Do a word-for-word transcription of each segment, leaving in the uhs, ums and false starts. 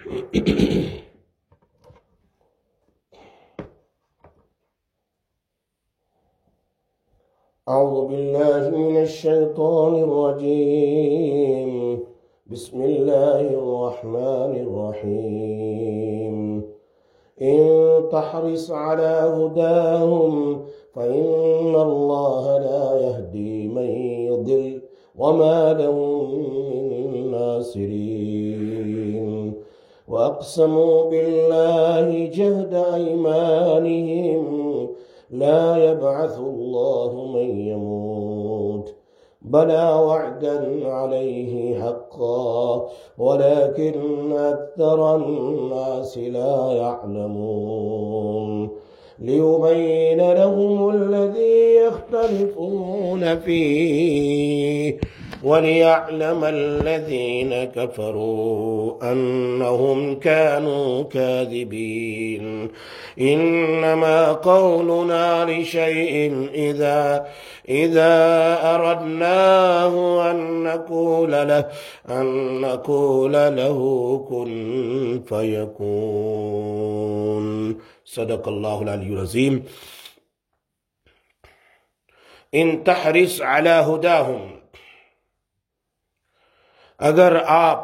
أعوذ بالله من الشيطان الرجيم. بسم الله الرحمن الرحيم. إن تحرص على هداهم فإن الله لا يهدي من يضل وما لهم من ناصرين. وأقسموا بالله جهد أيمانهم لا يبعث الله من يموت بلى وعدا عليه حقا ولكن أكثر الناس لا يعلمون. ليبين لهم الذي يختلفون فيه وليعلم الذين كفروا أنهم كانوا كاذبين. إنما قولنا لشيء إذا إذا أردناه أن نقول له أن نقول له كن فيكون. صدق الله العلي العظيم. إن تحرص على هداهم، اگر آپ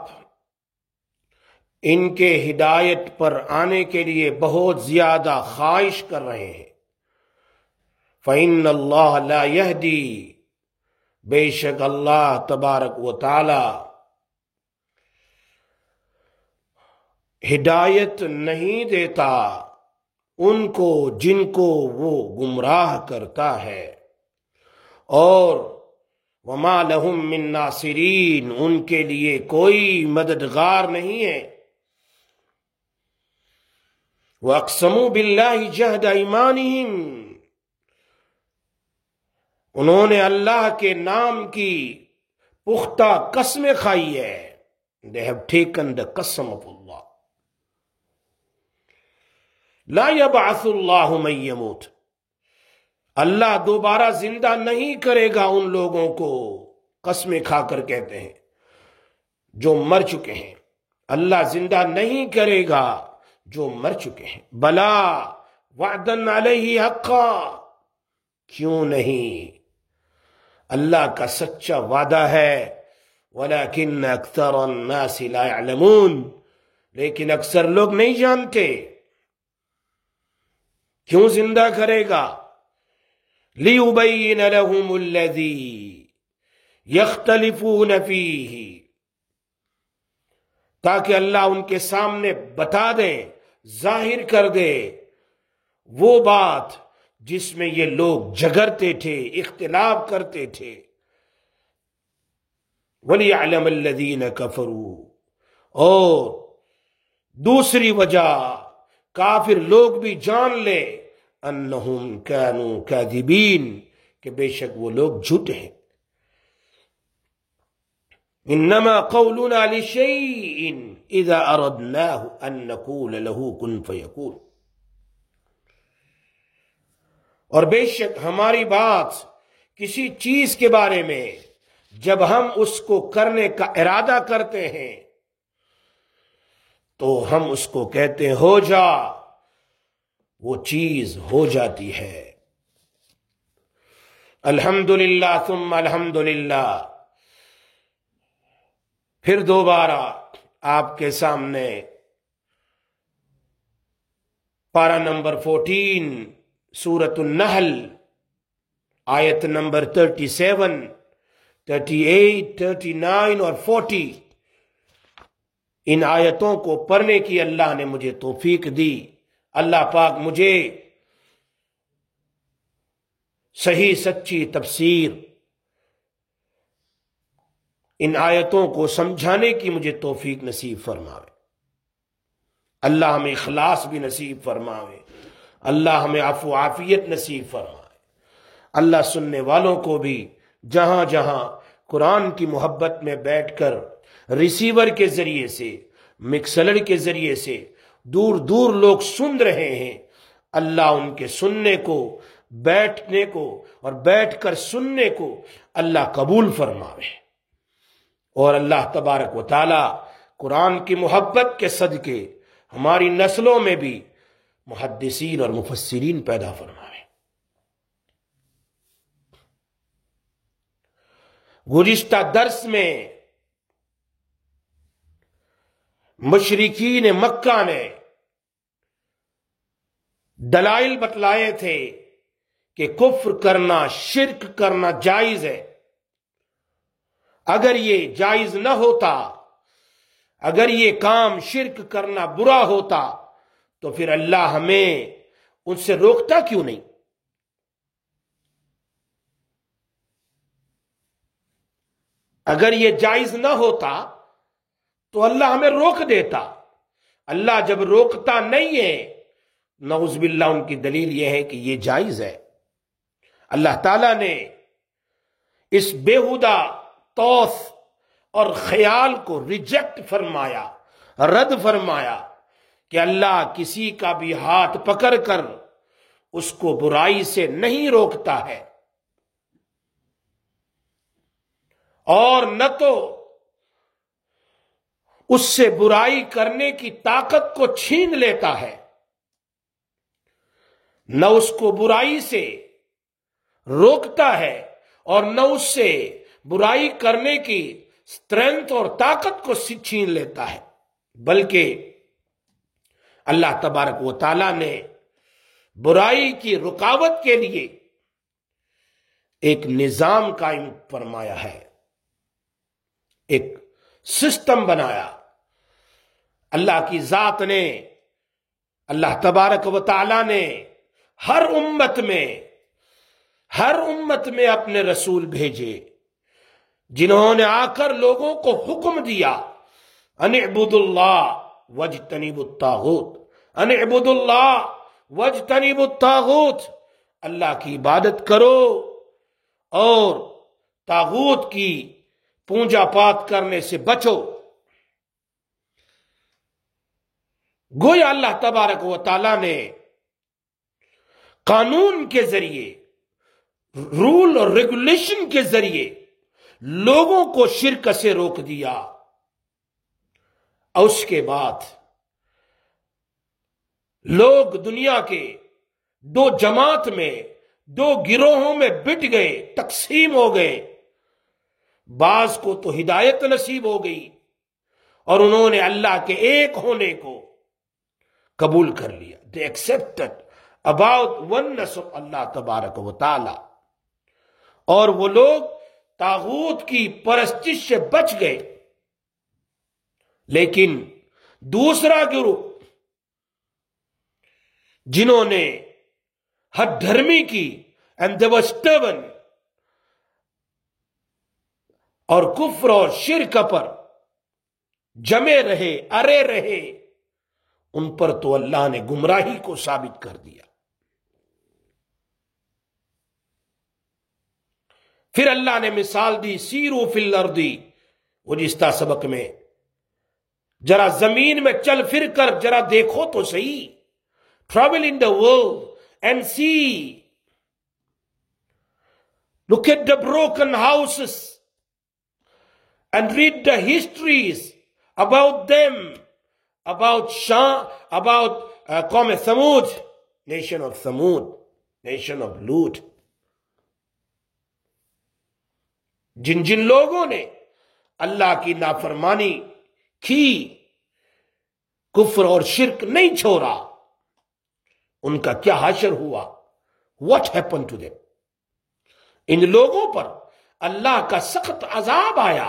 ان کے ہدایت پر آنے کے لیے بہت زیادہ خواہش کر رہے ہیں، فَإِنَّ اللَّهَ لَا يَهْدِي، بے شک اللہ تبارک و تعالی ہدایت نہیں دیتا ان کو جن کو وہ گمراہ کرتا ہے، اور وَمَا لَهُم مِّن نَاصِرِينَ، ان کے لیے کوئی مددگار نہیں ہے۔ وَأَقْسَمُوا بِاللَّهِ جَهْدَ أَيْمَانِهِمْ، انہوں نے اللہ کے نام کی پختہ قسمیں کھائی ہے۔ They have taken the qasam of Allah. لا يبعث اللہ من يموت، اللہ دوبارہ زندہ نہیں کرے گا ان لوگوں کو، قسمیں کھا کر کہتے ہیں جو مر چکے ہیں، اللہ زندہ نہیں کرے گا جو مر چکے ہیں۔ بلا وعدا علیہ حقا، کیوں نہیں، اللہ کا سچا وعدہ ہے۔ ولیکن اکثر الناس لا يعلمون، لیکن اکثر لوگ نہیں جانتے کیوں زندہ کرے گا۔ لِيُبَيِّنَ لَهُمُ الَّذِي يَخْتَلِفُونَ فِيهِ، تاکہ اللہ ان کے سامنے بتا دے، ظاہر کر دے وہ بات جس میں یہ لوگ جھگڑتے تھے، اختلاف کرتے تھے۔ وَلِيَعْلَمَ الَّذِينَ كَفَرُوا، اور دوسری وجہ کافر لوگ بھی جان لے، انہم کانوا کاذبین، کہ بے شک وہ لوگ جھوٹے ہیں۔ انما قولنا لشیء اذا اردناه ان نقول له کن فیکون، اور بے شک ہماری بات کسی چیز کے بارے میں جب ہم اس کو کرنے کا ارادہ کرتے ہیں تو ہم اس کو کہتے ہیں ہو جا، وہ چیز ہو جاتی ہے۔ الحمدللہ ثم الحمدللہ۔ پھر دوبارہ آپ کے سامنے پارہ نمبر فورٹین سورۃ النحل، آیت نمبر thirty seven, thirty eight, thirty nine اور فورٹی، ان آیتوں کو پڑھنے کی اللہ نے مجھے توفیق دی۔ اللہ پاک مجھے صحیح سچی تفسیر ان آیتوں کو سمجھانے کی مجھے توفیق نصیب فرماوے۔ اللہ ہمیں اخلاص بھی نصیب فرماوے، اللہ ہمیں عفو و عافیت نصیب فرمائے۔ اللہ سننے والوں کو بھی جہاں جہاں قرآن کی محبت میں بیٹھ کر ریسیور کے ذریعے سے، مکسلر کے ذریعے سے دور دور لوگ سن رہے ہیں، اللہ ان کے سننے کو، بیٹھنے کو اور بیٹھ کر سننے کو اللہ قبول فرماوے، اور اللہ تبارک و تعالی قرآن کی محبت کے صدقے ہماری نسلوں میں بھی محدثین اور مفسرین پیدا فرمائے۔ گزشتہ درس میں مشرکین مکہ نے دلائل بتلائے تھے کہ کفر کرنا، شرک کرنا جائز ہے۔ اگر یہ جائز نہ ہوتا، اگر یہ کام شرک کرنا برا ہوتا تو پھر اللہ ہمیں ان سے روکتا کیوں نہیں؟ اگر یہ جائز نہ ہوتا تو اللہ ہمیں روک دیتا۔ اللہ جب روکتا نہیں ہے، نعوذ باللہ، ان کی دلیل یہ ہے کہ یہ جائز ہے۔ اللہ تعالیٰ نے اس بیہودہ طوس اور خیال کو ریجیکٹ فرمایا، رد فرمایا کہ اللہ کسی کا بھی ہاتھ پکڑ کر اس کو برائی سے نہیں روکتا ہے، اور نہ تو اس سے برائی کرنے کی طاقت کو چھین لیتا ہے، نہ اس کو برائی سے روکتا ہے، اور نہ اس سے برائی کرنے کی اسٹرینتھ اور طاقت کو چھین لیتا ہے، بلکہ اللہ تبارک و تعالی نے برائی کی رکاوٹ کے لیے ایک نظام قائم فرمایا ہے، ایک سسٹم بنایا۔ اللہ کی ذات نے، اللہ تبارک و تعالی نے ہر امت میں ہر امت میں اپنے رسول بھیجے، جنہوں نے آ کر لوگوں کو حکم دیا، ان اعبدوا اللہ واجتنبوا الطاغوت، ان اعبدوا اللہ واجتنبوا الطاغوت، اللہ کی عبادت کرو اور طاغوت کی پوجا پات کرنے سے بچو۔ گویا اللہ تبارک و تعالی نے قانون کے ذریعے، رول اور ریگولیشن کے ذریعے لوگوں کو شرک سے روک دیا، اور اس کے بعد لوگ دنیا کے دو جماعت میں، دو گروہوں میں بٹ گئے، تقسیم ہو گئے۔ بعض کو تو ہدایت نصیب ہو گئی اور انہوں نے اللہ کے ایک ہونے کو قبول کر لیا۔ They accepted about oneness of اللہ تبارک و تعالی، اور وہ لوگ طاغوت کی پرستش سے بچ گئے۔ لیکن دوسرا گروہ، جنہوں نے ہٹ دھرمی کی and they were stubborn اور کفر اور شرک پر جمے رہے، ارے رہے، ان پر تو اللہ نے گمراہی کو ثابت کر دیا۔ پھر اللہ نے مثال دی، سیرو فی الارض، گزشتہ سبق میں، ذرا زمین میں چل پھر کر ذرا دیکھو تو صحیح، travel in the world and see, look at the broken houses and read the histories about them, about Shah, about uh, قوم ثمود، nation of Thamud, nation of Lut، جن جن لوگوں نے اللہ کی نافرمانی کی، کفر اور شرک نہیں چھوڑا، ان کا کیا حشر ہوا؟ What happened to them؟ ان لوگوں پر اللہ کا سخت عذاب آیا۔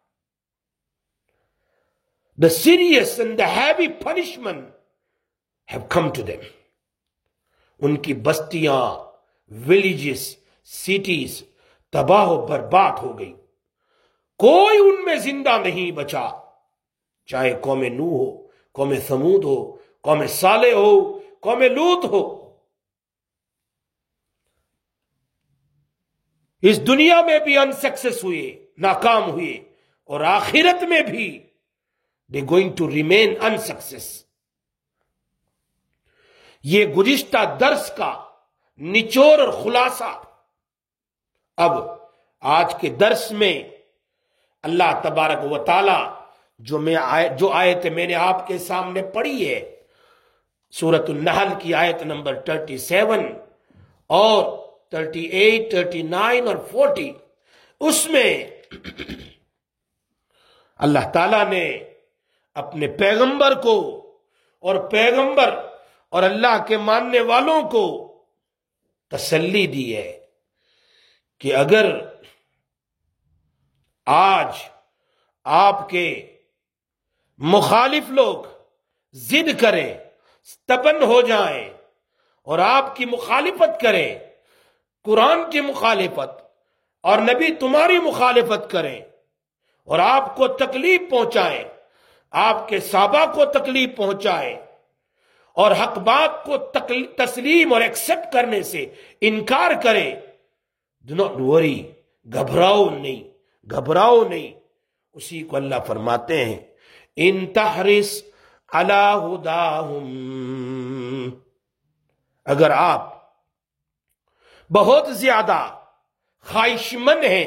The serious and the heavy punishment have come to them۔ ان کی بستیاں، villages، cities تباہ و برباد ہو گئی، کوئی ان میں زندہ نہیں بچا، چاہے قوم نوح ہو، قوم ثمود ہو، قوم صالح ہو، قوم لوط ہو۔ اس دنیا میں بھی انسکسس ہوئے، ناکام ہوئے، اور آخرت میں بھی they going to remain unsuccess۔ یہ گزشتہ درس کا نچوڑ اور خلاصہ۔ اب آج کے درس میں اللہ تبارک و تعالی جو میں آیت جو آیت میں نے آپ کے سامنے پڑھی ہے، سورۃ النحل کی آیت نمبر سینتیس اور اڑتیس، ترٹی نائن اور فورٹی، اس میں اللہ تعالیٰ نے اپنے پیغمبر کو اور پیغمبر اور اللہ کے ماننے والوں کو تسلی دی ہے کہ اگر آج آپ کے مخالف لوگ ضد کریں، stubborn ہو جائیں اور آپ کی مخالفت کریں، قرآن کی مخالفت اور نبی تمہاری مخالفت کریں اور آپ کو تکلیف پہنچائیں، آپ کے صحابہ کو تکلیف پہنچائیں اور حق بات کو تسلیم اور ایکسپٹ کرنے سے انکار کریں، do not worry، گھبراؤ نہیں، گھبراؤ نہیں۔ اسی کو اللہ فرماتے ہیں ان تحرس علی ہداہم، اگر آپ بہت زیادہ خواہش مند ہیں،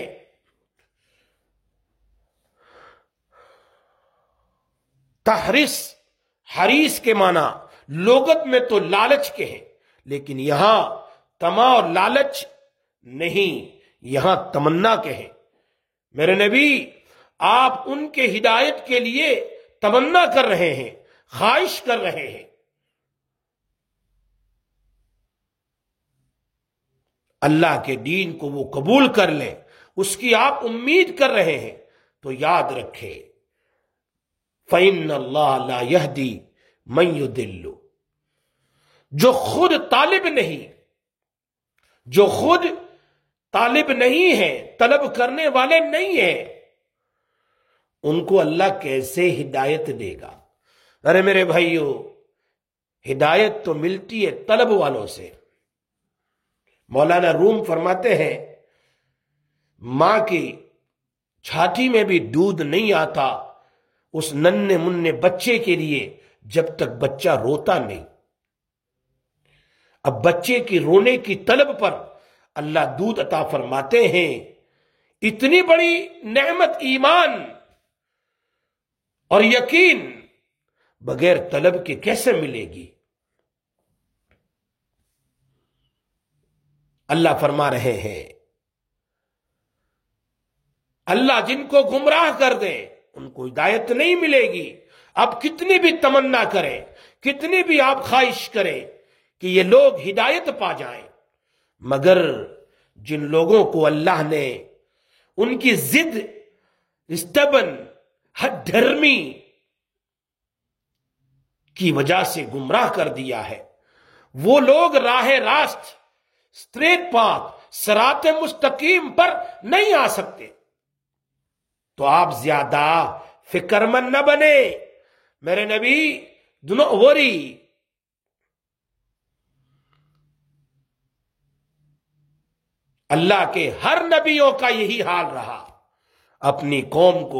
تحرس حریص کے معنی لغت میں تو لالچ کے ہیں، لیکن یہاں طمع اور لالچ نہیں، یہاں تمنا کے ہیں۔ میرے نبی آپ ان کے ہدایت کے لیے تمنا کر رہے ہیں، خواہش کر رہے ہیں، اللہ کے دین کو وہ قبول کر لیں، اس کی آپ امید کر رہے ہیں، تو یاد رکھیں فَإِنَّ اللَّهَ لَا يَهْدِي مَن يُضِلُّ، جو خود طالب نہیں، جو خود طالب نہیں ہے، طلب کرنے والے نہیں ہیں، ان کو اللہ کیسے ہدایت دے گا؟ ارے میرے بھائیو، ہدایت تو ملتی ہے طلب والوں سے۔ مولانا روم فرماتے ہیں ماں کی چھاتی میں بھی دودھ نہیں آتا اس ننھے منھے بچے کے لیے جب تک بچہ روتا نہیں۔ اب بچے کی رونے کی طلب پر اللہ دودھ عطا فرماتے ہیں۔ اتنی بڑی نعمت ایمان اور یقین بغیر طلب کے کیسے ملے گی؟ اللہ فرما رہے ہیں اللہ جن کو گمراہ کر دے ان کو ہدایت نہیں ملے گی۔ آپ کتنی بھی تمنا کریں، کتنی بھی آپ خواہش کریں کہ یہ لوگ ہدایت پا جائیں، مگر جن لوگوں کو اللہ نے ان کی ضد، استبن، ہٹ دھرمی کی وجہ سے گمراہ کر دیا ہے، وہ لوگ راہ راست، اسٹریٹ پاتھ، صراط مستقیم پر نہیں آ سکتے۔ تو آپ زیادہ فکر مند نہ بنے میرے نبی، do not worry۔ اللہ کے ہر نبیوں کا یہی حال رہا، اپنی قوم کو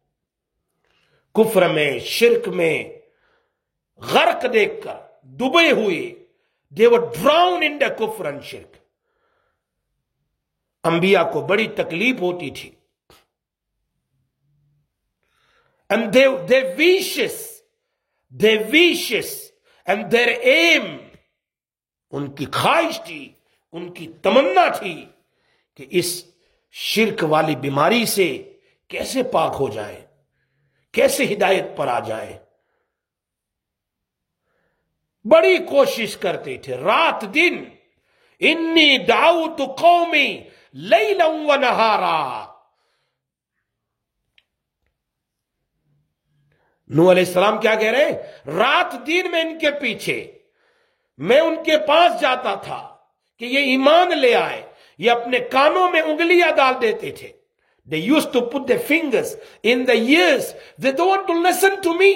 کفر میں، شرک میں غرق دیکھ کر ڈوبے ہوئے، they were drowned in the kufr and shirk۔ انبیاء کو بڑی تکلیف ہوتی تھی، and they they wishes they wishes and their aim، ان کی خواہش تھی، ان کی تمنا تھی کہ اس شرک والی بیماری سے کیسے پاک ہو جائیں، کیسے ہدایت پر آ جائیں۔ بڑی کوشش کرتے تھے رات دن، انی دعوت قومی لیلا و نہارا۔ نوح علیہ السلام کیا کہہ رہے ہیں؟ رات دن میں ان کے پیچھے، میں ان کے پاس جاتا تھا کہ یہ ایمان لے آئے، یہ اپنے کانوں میں انگلیاں ڈال دیتے تھے۔ They used to put their fingers in the ears. They don't want to listen to me۔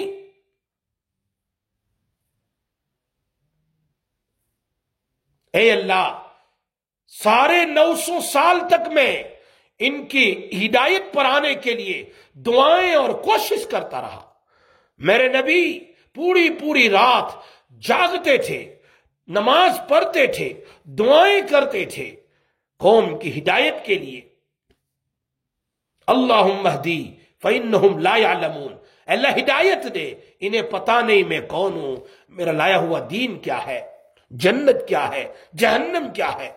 اے اللہ، سارے نو سو سال تک میں ان کی ہدایت پر آنے کے لیے دعائیں اور کوشش کرتا رہا۔ میرے نبی پوری پوری رات جاگتے تھے، نماز پڑھتے تھے، دعائیں کرتے تھے قوم کی ہدایت کے لیے۔ اللہم اہدی فإنہم لا یعلمون، اللہ ہدایت دے، انہیں پتا نہیں میں کون ہوں، میرا لایا ہوا دین کیا ہے، جنت کیا ہے، جہنم کیا ہے۔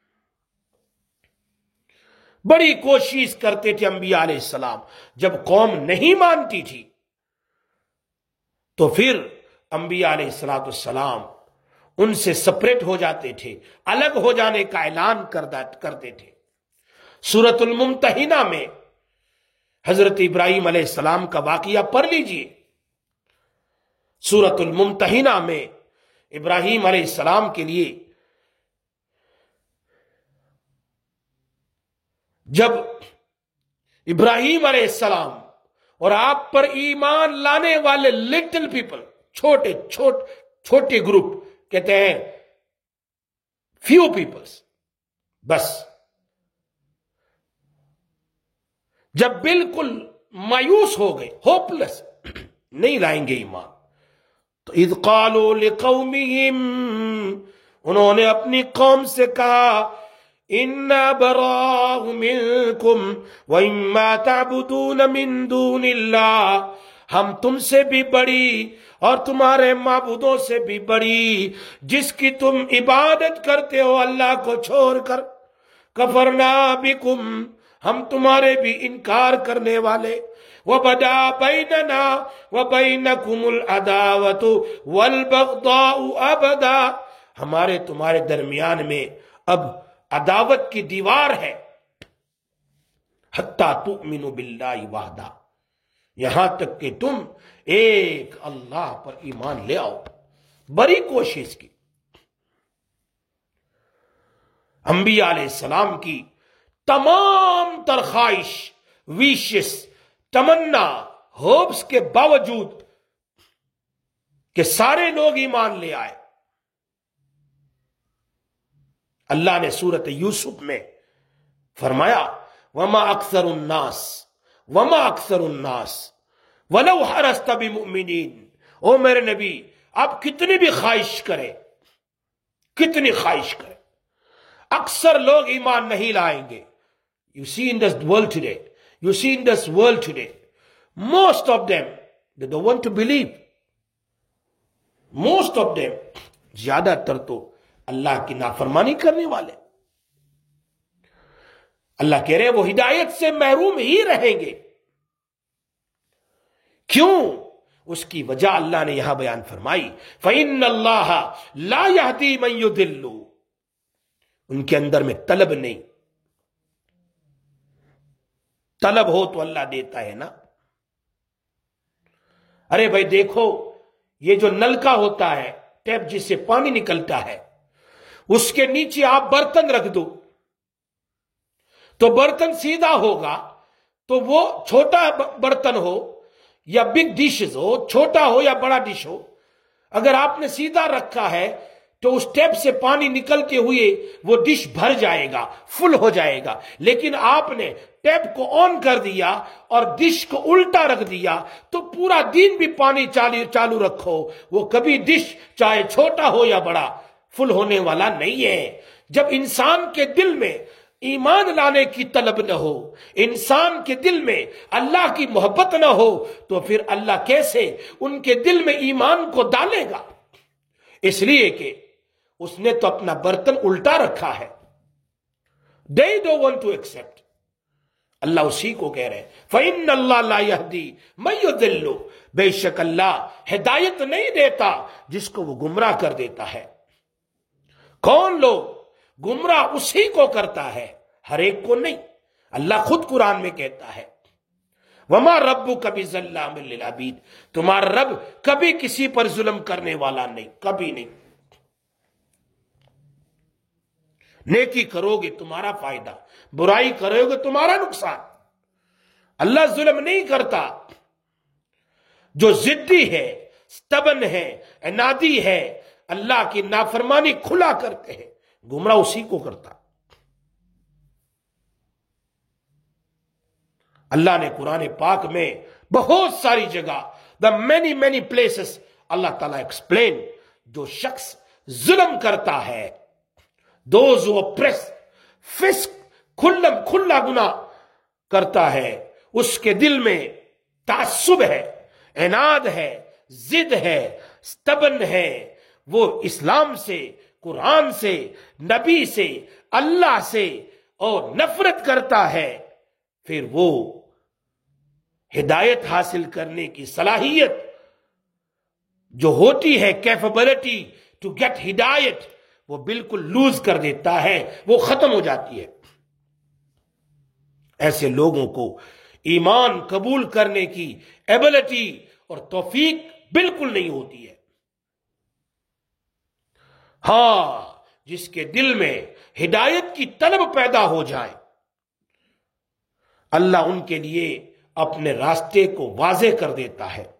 بڑی کوشش کرتے تھے انبیاء علیہ السلام، جب قوم نہیں مانتی تھی تو پھر انبیاء علیہ السلام والسلام ان سے سپریٹ ہو جاتے تھے، الگ ہو جانے کا اعلان کرتے تھے۔ سورۃ الممتحنہ میں حضرت ابراہیم علیہ السلام کا واقعہ پڑھ لیجئے۔ سورۃ الممتحنہ میں ابراہیم علیہ السلام کے لیے جب ابراہیم علیہ السلام اور آپ پر ایمان لانے والے لٹل پیپل، چھوٹے چھوٹ چھوٹے گروپ، کہتے ہیں فیو پیپلز، بس جب بالکل مایوس ہو گئے، ہوپلس، نہیں لائیں گے ایمان، تو اذ قالوا لقومہم، انہوں نے اپنی قوم سے کہا اِنَّا بَرَاءٌ مِّنْكُمْ وَإِمَّا تَعْبُدُونَ مِن دُونِ اللَّهِ، ہم تم سے بھی بڑی اور تمہارے معبودوں سے بھی بڑی جس کی تم عبادت کرتے ہو اللہ کو چھوڑ کر، کفرنا بکم، ہم تمہارے بھی انکار کرنے والے، وَبَدَا بَيْنَنَا وَبَيْنَكُمُ الْعَدَاوَةُ وَالْبَغْضَاءُ أَبَدًا، ہمارے تمہارے درمیان میں اب عداوت کی دیوار ہے، حَتَّى تُؤْمِنُوا بِاللَّهِ وَحْدَهُ، یہاں تک کہ تم ایک اللہ پر ایمان لے آؤ۔ بڑی کوشش کی انبیاء علیہ السلام کی تمام تر خواہش، ویشز، تمنا، ہوپس کے باوجود کہ سارے لوگ ایمان لے آئے، اللہ نے سورۃ یوسف میں فرمایا وما اکثر الناس وما اکثر الناس ولو حرصت بمؤمنین، او میرے نبی آپ کتنی بھی خواہش کریں، کتنی خواہش کریں، اکثر لوگ ایمان نہیں لائیں گے۔ You see in this world today, you see in this world today, most of them, they don't want to believe. Most of them, زیادہ تر تو اللہ کی نافرمانی کرنے والے، اللہ کہہ رہے وہ ہدایت سے محروم ہی رہیں گے۔ کیوں؟ اس کی وجہ اللہ نے یہاں بیان فرمائی، فَإِنَّ اللَّهَ لَا يَهْدِي مَن يُضِلُّ، ان کے اندر میں طلب نہیں، طلب ہو تو اللہ دیتا ہے نا۔ ارے بھائی دیکھو، یہ جو نلکا ہوتا ہے، ٹیپ جس سے پانی نکلتا ہے، اس کے نیچے آپ برتن رکھ دو تو برتن سیدھا ہوگا، تو وہ چھوٹا برتن ہو یا بگ ڈشز ہو، چھوٹا ہو یا بڑا ڈش ہو، اگر آپ نے سیدھا رکھا ہے تو اس ٹیپ سے پانی نکلتے ہوئے وہ ڈش بھر جائے گا، فل ہو جائے گا۔ لیکن آپ نے ٹیپ کو آن کر دیا اور ڈش کو الٹا رکھ دیا تو پورا دن بھی پانی چالو رکھو، وہ کبھی ڈش چاہے چھوٹا ہو یا بڑا فل ہونے والا نہیں ہے۔ جب انسان کے دل میں ایمان لانے کی طلب نہ ہو، انسان کے دل میں اللہ کی محبت نہ ہو، تو پھر اللہ کیسے ان کے دل میں ایمان کو ڈالے گا؟ اس لیے کہ اس نے تو اپنا برتن الٹا رکھا ہے۔ They don't want to accept۔ اللہ اسی کو کہہ رہے ہیں فَإِنَّ اللَّهَ لَا يَهْدِي مَن يُضِلُّ، بے شک اللہ ہدایت نہیں دیتا جس کو وہ گمراہ کر دیتا ہے۔ کون لوگ گمراہ اسی کو کرتا ہے، ہر ایک کو نہیں۔ اللہ خود قرآن میں کہتا ہے وَمَا رَبُّكَ بِظَلَّامٍ لِّلْعَبِيدِ، تمہارا رب کبھی کسی پر ظلم کرنے والا نہیں، کبھی نہیں۔ نیکی کرو گے تمہارا فائدہ، برائی کرو گے تمہارا نقصان۔ اللہ ظلم نہیں کرتا۔ جو ضدی ہے، stubborn ہے، عنادی ہے، اللہ کی نافرمانی کھلا کرتے ہیں، گمراہ اسی کو کرتا۔ اللہ نے قرآن پاک میں بہت ساری جگہ the many many places اللہ تعالیٰ ایکسپلین، جو شخص ظلم کرتا ہے، those who oppress، فسق، کھلم کھلا گناہ کرتا ہے، اس کے دل میں تعصب ہے، عناد ہے، ضد ہے، stubborn ہے، وہ اسلام سے، قرآن سے، نبی سے، اللہ سے اور نفرت کرتا ہے، پھر وہ ہدایت حاصل کرنے کی صلاحیت جو ہوتی ہے، کیپیبلٹی ٹو گیٹ ہدایت، وہ بالکل لوز کر دیتا ہے، وہ ختم ہو جاتی ہے۔ ایسے لوگوں کو ایمان قبول کرنے کی ایبلٹی اور توفیق بالکل نہیں ہوتی ہے۔ ہاں، جس کے دل میں ہدایت کی طلب پیدا ہو جائے، اللہ ان کے لیے اپنے راستے کو واضح کر دیتا ہے۔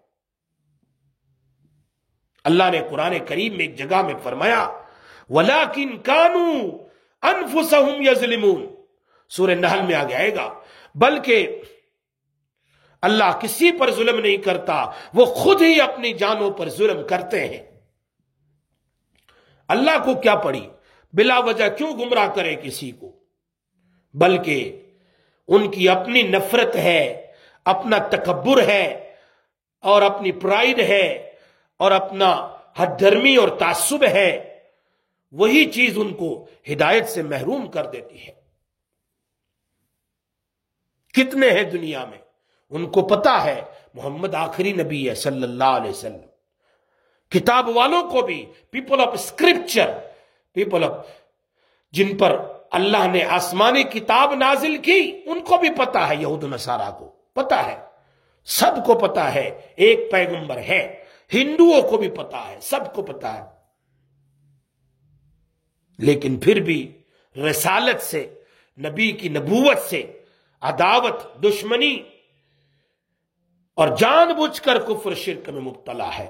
اللہ نے قرآن کریم میں ایک جگہ میں فرمایا وَلَٰكِن كَانُوا أَنفُسَهُمْ يَظْلِمُونَ، سورہ نحل میں آگے آئے گا، بلکہ اللہ کسی پر ظلم نہیں کرتا، وہ خود ہی اپنی جانوں پر ظلم کرتے ہیں۔ اللہ کو کیا پڑی، بلا وجہ کیوں گمراہ کرے کسی کو، بلکہ ان کی اپنی نفرت ہے، اپنا تکبر ہے، اور اپنی پرائیڈ ہے، اور اپنا حد درمی اور تعصب ہے، وہی چیز ان کو ہدایت سے محروم کر دیتی ہے۔ کتنے ہیں دنیا میں ان کو پتا ہے محمد آخری نبی ہے صلی اللہ علیہ وسلم، کتاب والوں کو بھی، people of scripture, people of جن پر اللہ نے آسمانی کتاب نازل کی، ان کو بھی پتا ہے، یہود و نصارہ کو پتا ہے، سب کو پتا ہے ایک پیغمبر ہے، ہندوؤں کو بھی پتا ہے، سب کو پتا ہے، لیکن پھر بھی رسالت سے، نبی کی نبوت سے عداوت، دشمنی اور جان بوجھ کر کفر شرک میں مبتلا ہے۔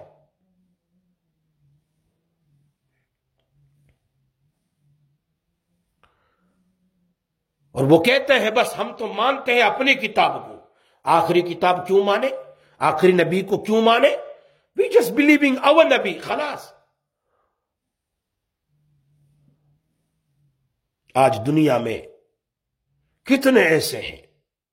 اور وہ کہتے ہیں بس ہم تو مانتے ہیں اپنی کتاب کو، آخری کتاب کیوں مانے، آخری نبی کو کیوں مانے، we just believing our نبی، خلاص۔ آج دنیا میں کتنے ایسے ہیں،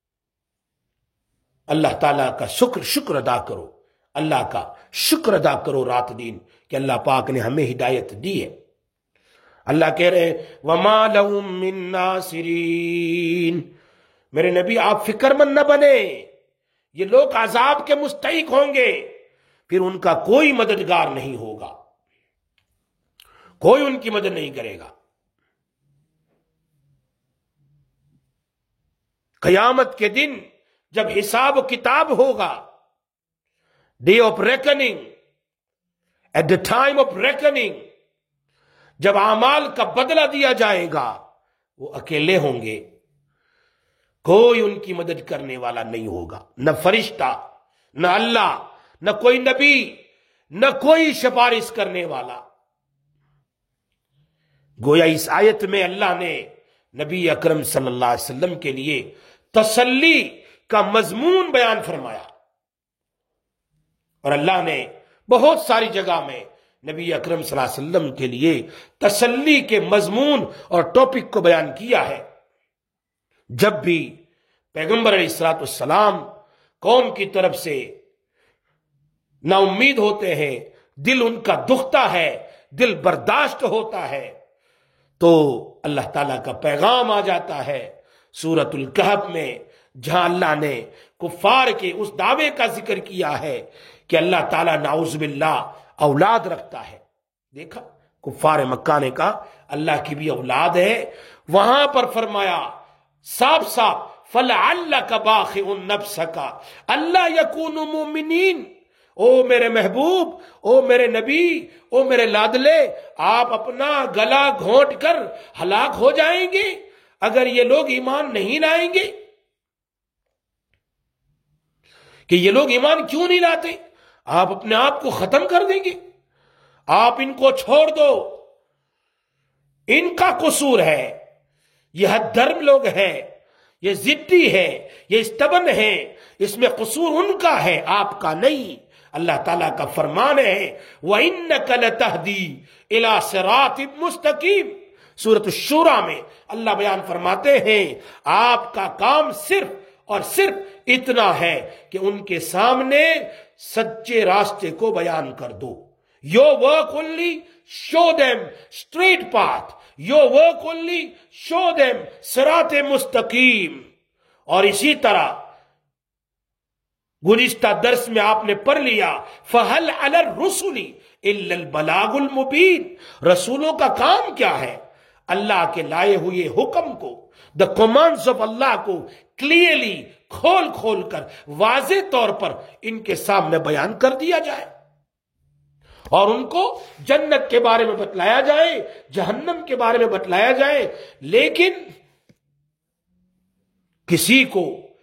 اللہ تعالیٰ کا شکر شکر ادا کرو، اللہ کا شکر ادا کرو رات دن کہ اللہ پاک نے ہمیں ہدایت دی ہے۔ اللہ کہہ رہے ہیں وَمَا لَهُم مِّن نَاصِرِينَ، میرے نبی آپ فکر مند نہ بنے، یہ لوگ عذاب کے مستحق ہوں گے، پھر ان کا کوئی مددگار نہیں ہوگا، کوئی ان کی مدد نہیں کرے گا۔ قیامت کے دن جب حساب و کتاب ہوگا، day of reckoning, at the time of reckoning, جب اعمال کا بدلہ دیا جائے گا، وہ اکیلے ہوں گے، کوئی ان کی مدد کرنے والا نہیں ہوگا، نہ فرشتہ، نہ اللہ، نہ کوئی نبی، نہ کوئی سفارش کرنے والا۔ گویا اس آیت میں اللہ نے نبی اکرم صلی اللہ علیہ وسلم کے لیے تسلی کا مضمون بیان فرمایا، اور اللہ نے بہت ساری جگہ میں نبی اکرم صلی اللہ علیہ وسلم کے لیے تسلی کے مضمون اور ٹاپک کو بیان کیا ہے۔ جب بھی پیغمبر علیہ الصلوۃ والسلام قوم کی طرف سے نا امید ہوتے ہیں، دل ان کا دکھتا ہے، دل برداشت ہوتا ہے، تو اللہ تعالیٰ کا پیغام آ جاتا ہے سورۃ الکہف میں، جہاں اللہ نے کفار کے اس دعوے کا ذکر کیا ہے کہ اللہ تعالیٰ نعوذ باللہ اولاد رکھتا ہے۔ دیکھا کفار مکہ نے کہا اللہ کی بھی اولاد ہے، وہاں پر فرمایا صاف صاف فَلَعَلَّكَ بَاخِعٌ نَفْسَكَ أَلَّا يَكُونُوا مُؤْمِنِينَ، او میرے محبوب، او میرے نبی، او میرے لادلے، آپ اپنا گلا گھونٹ کر ہلاک ہو جائیں گے اگر یہ لوگ ایمان نہیں لائیں گے۔ کہ یہ لوگ ایمان کیوں نہیں لاتے، آپ اپنے آپ کو ختم کر دیں گے، آپ ان کو چھوڑ دو، ان کا قصور ہے، یہ حد درم لوگ ہیں، یہ ضدی ہے، یہ استبن ہے، اس میں قصور ان کا ہے، آپ کا نہیں۔ اللہ تعالیٰ کا فرمان ہے وَإِنَّكَ لَتَهْدِي إِلَىٰ صِرَاطٍ مُسْتَقِيمٍ، سورۃ الشورى میں اللہ بیان فرماتے ہیں آپ کا کام صرف اور صرف اتنا ہے کہ ان کے سامنے سچے راستے کو بیان کر دو. Your work only show them straight path. Your work only show them صراط مستقیم. اور اسی طرح گزشتہ درس میں آپ نے پڑھ لیا فَهَلْ عَلَى الرُّسُلِ إِلَّا الْبَلَاغُ الْمُبِينُ. رسولوں کا کام کیا ہے؟ اللہ کے لائے ہوئے حکم کو، دا کمانڈز آف اللہ کو کلیئرلی کھول کھول کر واضح طور پر ان کے سامنے بیان کر دیا جائے، اور ان کو جنت کے بارے میں بتلایا جائے، جہنم کے بارے میں بتلایا جائے. لیکن کسی کو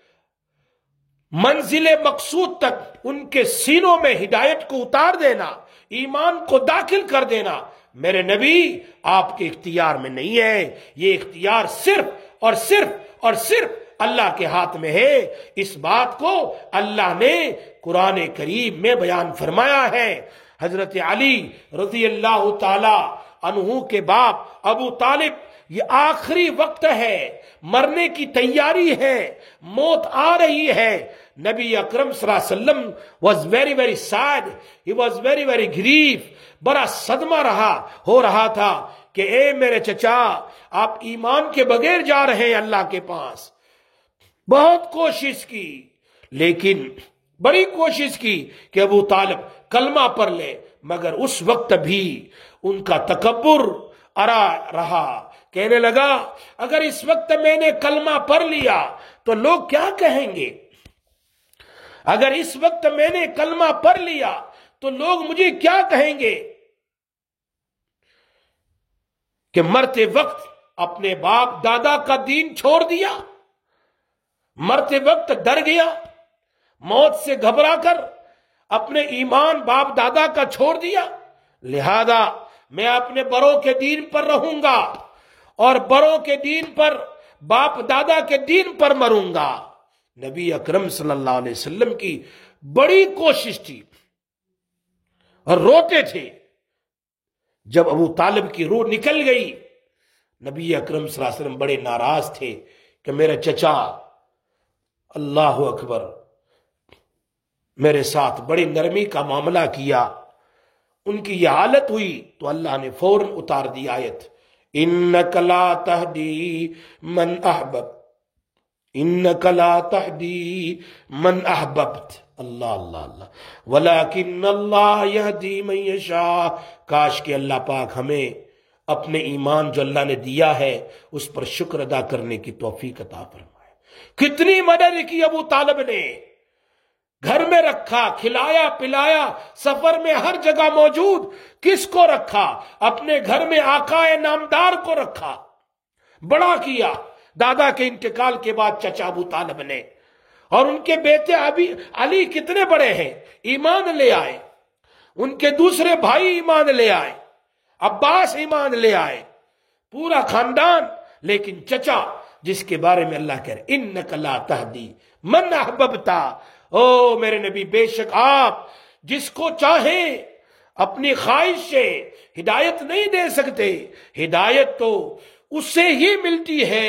منزل مقصود تک ان کے سینوں میں ہدایت کو اتار دینا، ایمان کو داخل کر دینا، میرے نبی آپ کے اختیار میں نہیں ہے. یہ اختیار صرف اور صرف اور صرف اللہ کے ہاتھ میں ہے. اس بات کو اللہ نے قرآن کریم میں بیان فرمایا ہے. حضرت علی رضی اللہ تعالی عنہ کے باپ ابو طالب، یہ آخری وقت ہے، مرنے کی تیاری ہے، موت آ رہی ہے. نبی اکرم صلی اللہ علیہ وسلم was very very sad, he was very very grief. بڑا صدمہ رہا ہو رہا تھا کہ اے میرے چچا، آپ ایمان کے بغیر جا رہے ہیں اللہ کے پاس. بہت کوشش کی، لیکن بڑی کوشش کی کہ ابو طالب کلمہ پڑھ لے، مگر اس وقت بھی ان کا تکبر ارا رہا. کہنے لگا اگر اس وقت میں نے کلمہ پڑھ لیا تو لوگ کیا کہیں گے؟ اگر اس وقت میں نے کلمہ پڑھ لیا تو لوگ مجھے کیا کہیں گے؟ کہ مرتے وقت اپنے باپ دادا کا دین چھوڑ دیا، مرتے وقت ڈر گیا، موت سے گھبرا کر اپنے ایمان باپ دادا کا چھوڑ دیا. لہذا میں اپنے بڑوں کے دین پر رہوں گا اور بڑوں کے دین پر، باپ دادا کے دین پر مروں گا. نبی اکرم صلی اللہ علیہ وسلم کی بڑی کوشش تھی اور روتے تھے. جب ابو طالب کی روح نکل گئی، نبی اکرم صلی اللہ علیہ وسلم بڑے ناراض تھے کہ میرے چچا، اللہ اکبر، میرے ساتھ بڑی نرمی کا معاملہ کیا. ان کی یہ حالت ہوئی تو اللہ نے فوراً اتار دی آیت اِنَّكَ لَا تَهْدِي مَنْ أَحْبَبْتَ اِنَّكَ لَا تَهْدِي مَنْ أَحْبَبْتَ. اللہ اللہ اللہ وَلَكِنَّ اللَّهَ يَهْدِي مَنْ يَشَاءُ. کاش کہ اللہ پاک ہمیں اپنے ایمان جو اللہ نے دیا ہے اس پر شکر ادا کرنے کی توفیق عطا فرمائے. کتنی مدد کی ابو طالب نے، گھر میں رکھا، کھلایا پلایا، سفر میں ہر جگہ موجود. کس کو رکھا؟ اپنے گھر میں آقا نامدار کو رکھا، بڑا کیا. دادا کے انتقال کے بعد چچا ابو طالب نے، اور ان کے بیٹے ابھی علی کتنے بڑے ہیں، ایمان لے آئے. ان کے دوسرے بھائی ایمان لے آئے، عباس ایمان لے آئے، پورا خاندان. لیکن چچا جس کے بارے میں اللہ کہہ رہے اِنَّكَ لَا تَهْدِي مَنْ أَحْبَبْتَ. او میرے نبی، بے شک آپ جس کو چاہیں اپنی خواہش سے ہدایت نہیں دے سکتے. ہدایت تو اس سے ہی ملتی ہے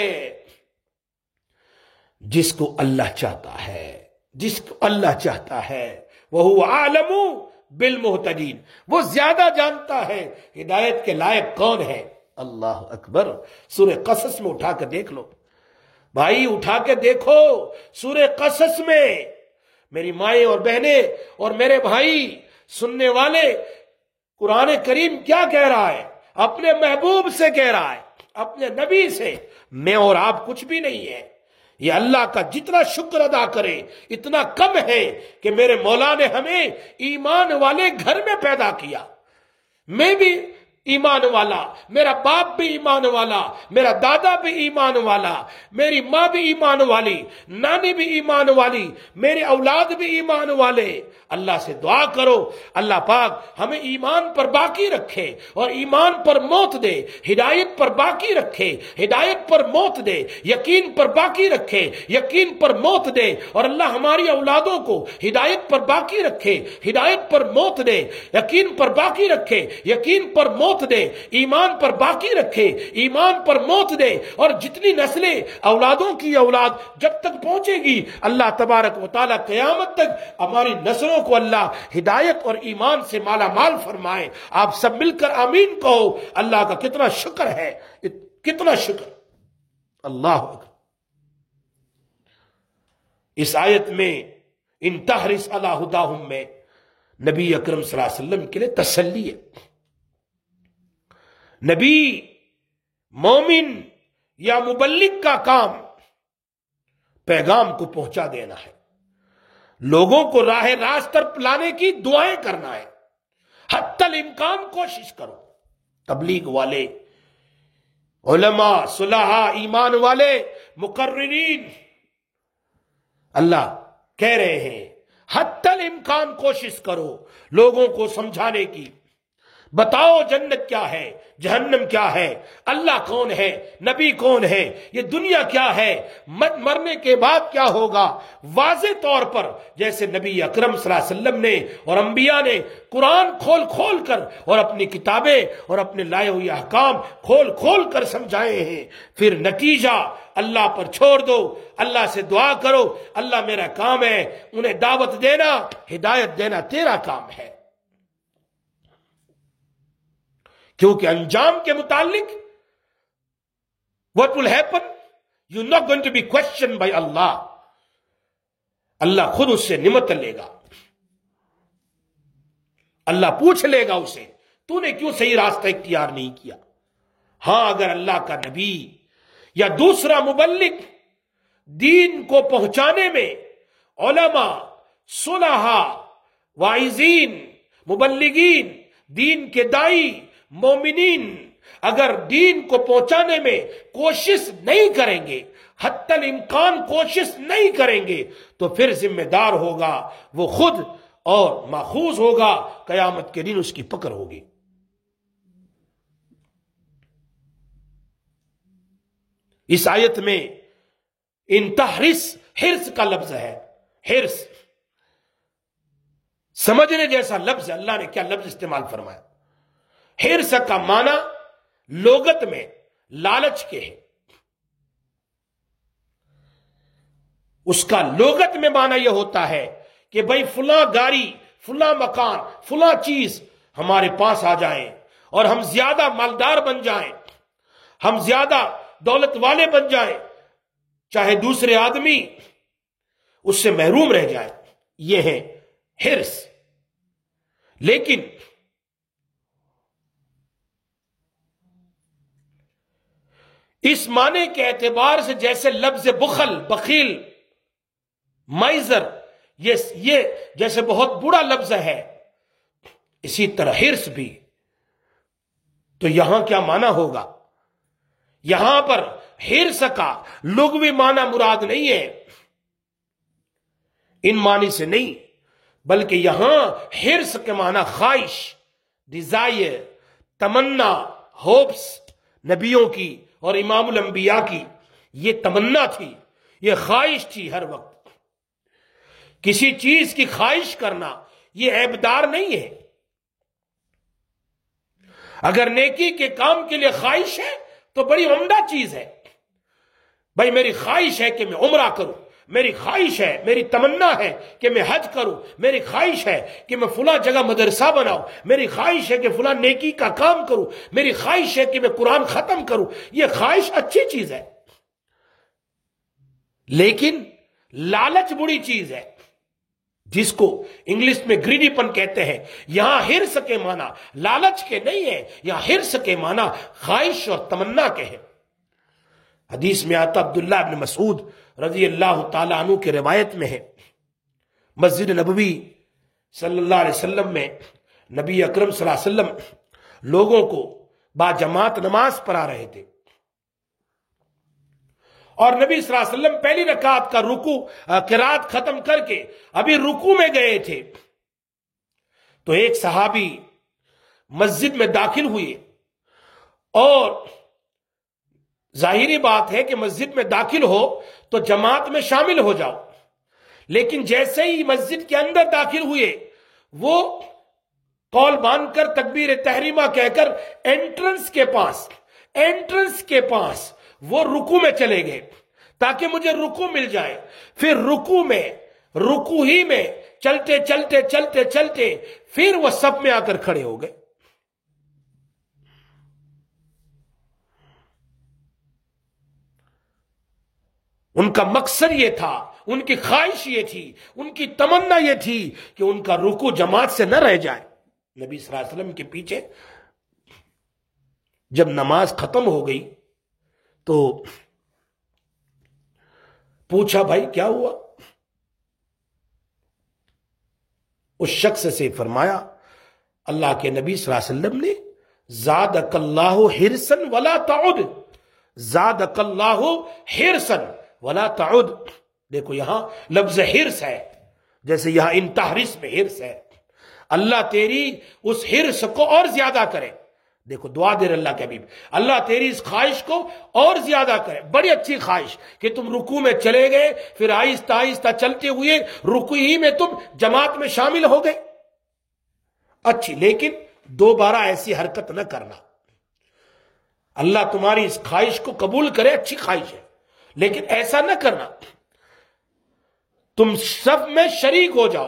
جس کو اللہ چاہتا ہے، جس کو اللہ چاہتا ہے. وَهُوَ أَعْلَمُ بِالْمُهْتَدِينَ. وہ زیادہ جانتا ہے ہدایت کے لائق کون ہے. اللہ اکبر. سورہ قصص میں اٹھا کر دیکھ لو بھائی، اٹھا کے دیکھو سورہ قصص میں. میری مائیں اور بہنیں اور میرے بھائی سننے والے، قرآن کریم کیا کہہ رہا ہے؟ اپنے محبوب سے کہہ رہا ہے، اپنے نبی سے. میں اور آپ کچھ بھی نہیں ہے. یہ اللہ کا جتنا شکر ادا کرے اتنا کم ہے کہ میرے مولا نے ہمیں ایمان والے گھر میں پیدا کیا. میں بھی ایمان والا، میرا باپ بھی ایمان والا، میرا دادا بھی ایمان والا، میری ماں بھی ایمان والی، نانی بھی ایمان والی، میرے اولاد بھی ایمان والے. اللہ سے دعا کرو اللہ پاک ہمیں ایمان پر باقی رکھے اور ایمان پر موت دے. ہدایت پر باقی رکھے، ہدایت پر موت دے. یقین پر باقی رکھے، یقین پر موت دے. اور اللہ ہماری اولادوں کو ہدایت پر باقی رکھے، ہدایت پر موت دے. یقین پر باقی رکھے، یقین پر موت موت دے، ایمان پر باقی رکھے، ایمان پر موت دے، اور جتنی نسلیں اولادوں کی اولاد جب تک پہنچے گی، اللہ تبارک و تعالیٰ قیامت تک ہماری نسلوں کو اللہ ہدایت اور ایمان سے مالا مال فرمائے۔ آپ سب مل کر آمین کہو۔ اللہ کا کتنا شکر ہے، کتنا شکر، اللہ اکبر۔ اس آیت میں ان تحرس علی ہداہم میں نبی اکرم صلی اللہ علیہ وسلم کے لیے تسلی ہے۔ نبی، مومن یا مبلغ کا کام پیغام کو پہنچا دینا ہے، لوگوں کو راہ راست پر لانے کی دعائیں کرنا ہے، حتی الامکان کوشش کرو۔ تبلیغ والے، علماء، صلحاء، ایمان والے، مقررین، اللہ کہہ رہے ہیں حتی الامکان کوشش کرو لوگوں کو سمجھانے کی۔ بتاؤ جنت کیا ہے، جہنم کیا ہے، اللہ کون ہے، نبی کون ہے، یہ دنیا کیا ہے، مرنے کے بعد کیا ہوگا۔ واضح طور پر جیسے نبی اکرم صلی اللہ علیہ وسلم نے اور انبیاء نے قرآن کھول کھول کر اور اپنی کتابیں اور اپنے لائے ہوئے احکام کھول کھول کر سمجھائے ہیں، پھر نتیجہ اللہ پر چھوڑ دو، اللہ سے دعا کرو، اللہ میرا کام ہے انہیں دعوت دینا، ہدایت دینا تیرا کام ہے۔ کیونکہ انجام کے متعلق what will happen you're not going to be questioned by Allah، اللہ خود اس سے نمٹ لے گا، اللہ پوچھ لے گا اسے تو نے کیوں صحیح راستہ اختیار نہیں کیا۔ ہاں اگر اللہ کا نبی یا دوسرا مبلغ دین کو پہنچانے میں علماء، صلحاء، واعظین، مبلغین، دین کے دائی، مومنین اگر دین کو پہنچانے میں کوشش نہیں کریں گے، حتی الامکان کوشش نہیں کریں گے، تو پھر ذمہ دار ہوگا وہ خود اور ماخوذ ہوگا، قیامت کے دن اس کی پکڑ ہوگی۔ اس آیت میں ان تحرس، حرص کا لفظ ہے، حرص سمجھنے جیسا لفظ ہے۔ اللہ نے کیا لفظ استعمال فرمایا؟ حرص کا معنی لغت میں لالچ کے ہے، اس کا لغت میں معنی یہ ہوتا ہے کہ بھئی فلاں گاڑی، فلاں مکان، فلاں چیز ہمارے پاس آ جائیں اور ہم زیادہ مالدار بن جائیں، ہم زیادہ دولت والے بن جائیں، چاہے دوسرے آدمی اس سے محروم رہ جائے، یہ ہے حرص۔ لیکن اس معنی کے اعتبار سے جیسے لفظ بخل، بخیل، مائزر، یہ یہ جیسے بہت برا لفظ ہے، اسی طرح حرص بھی۔ تو یہاں کیا معنی ہوگا؟ یہاں پر حرص کا لغوی معنی مراد نہیں ہے، ان معنی سے نہیں، بلکہ یہاں حرص کے معنی خواہش، ڈیزائر، تمنا، ہوپس، نبیوں کی اور امام الانبیاء کی یہ تمنا تھی، یہ خواہش تھی ہر وقت۔ کسی چیز کی خواہش کرنا یہ عیبدار نہیں ہے۔ اگر نیکی کے کام کے لیے خواہش ہے تو بڑی عمدہ چیز ہے۔ بھائی میری خواہش ہے کہ میں عمرہ کروں، میری خواہش ہے، میری تمنا ہے کہ میں حج کروں، میری خواہش ہے کہ میں فلاں جگہ مدرسہ بناؤں، میری خواہش ہے کہ فلاں نیکی کا کام کروں، میری خواہش ہے کہ میں قرآن ختم کروں۔ یہ خواہش اچھی چیز ہے، لیکن لالچ بری چیز ہے، جس کو انگلش میں گریڈی پن کہتے ہیں۔ یہاں حرص کے معنی لالچ کے نہیں ہے، یہاں حرص کے معنی خواہش اور تمنا کے ہیں۔ حدیث میں آتا عبداللہ ابن مسعود رضی اللہ تعالیٰ عنہ کی روایت میں ہے، مسجد نبوی صلی اللہ علیہ وسلم میں نبی اکرم صلی اللہ علیہ وسلم لوگوں کو با جماعت نماز پڑھا رہے تھے، اور نبی صلی اللہ علیہ وسلم پہلی رکعت کا رکوع قرات ختم کر کے ابھی رکوع میں گئے تھے، تو ایک صحابی مسجد میں داخل ہوئے، اور ظاہری بات ہے کہ مسجد میں داخل ہو تو جماعت میں شامل ہو جاؤ، لیکن جیسے ہی مسجد کے اندر داخل ہوئے وہ قول باندھ کر تکبیر تحریمہ کہہ کر انٹرنس کے پاس انٹرنس کے پاس وہ رکوع میں چلے گئے تاکہ مجھے رکوع مل جائے. پھر رکوع میں رکوع ہی میں چلتے چلتے چلتے چلتے پھر وہ صف میں آ کر کھڑے ہو گئے. ان کا مقصد یہ تھا، ان کی خواہش یہ تھی، ان کی تمنا یہ تھی کہ ان کا رکوع جماعت سے نہ رہ جائے. نبی صلی اللہ علیہ وسلم کے پیچھے جب نماز ختم ہو گئی تو پوچھا بھائی کیا ہوا؟ اس شخص سے فرمایا اللہ کے نبی صلی اللہ علیہ وسلم نے زادک اللہ حرسن ولا تعد، زادک اللہ حرسن ولا تعد. دیکھو یہاں لفظ حرس ہے، جیسے یہاں ان تحرس میں حرس ہے. اللہ تیری اس حرس کو اور زیادہ کرے. دیکھو دعا دے اللہ کے حبیب، اللہ تیری اس خواہش کو اور زیادہ کرے. بڑی اچھی خواہش کہ تم رکوع میں چلے گئے، پھر آہستہ آہستہ چلتے ہوئے رکوع ہی میں تم جماعت میں شامل ہو گئے. اچھی، لیکن دوبارہ ایسی حرکت نہ کرنا. اللہ تمہاری اس خواہش کو قبول کرے، اچھی خواہش ہے، لیکن ایسا نہ کرنا. تم صف میں شریک ہو جاؤ،